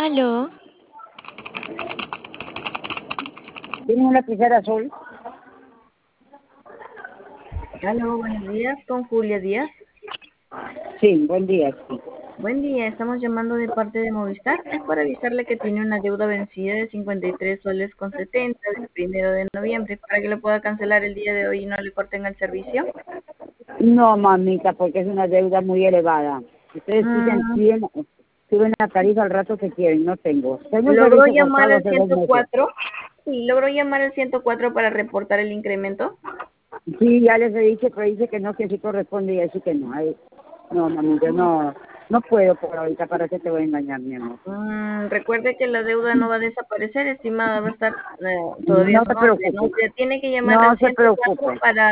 Aló, ¿Tiene una lapicera azul? Aló, buenos días, con Julia Díaz. Sí, buen día. Sí. Buen día, estamos llamando de parte de Movistar. Es para avisarle que tiene una deuda vencida de 53 soles con 70 del 1 de noviembre para que lo pueda cancelar el día de hoy y no le corten el servicio. No, mamita, porque es una deuda muy elevada. Ustedes piden Mm, 100, suben la tarifa al rato que quieren, no tengo. Tengo el ¿Logró servicio llamar cortado al hace 2 meses. 104? Sí, logró llamar al 104 para reportar el incremento. Sí, ya les he dicho, pero dice que no, que sí corresponde y así que no. No, mamita, no puedo por ahorita, ¿para qué te voy a engañar, mi amor? Recuerde que la deuda no va a desaparecer, estimada, va a estar todavía No su se nombre, ¿no? preocupe, Usted tiene que llamar no al se 104 preocupe. para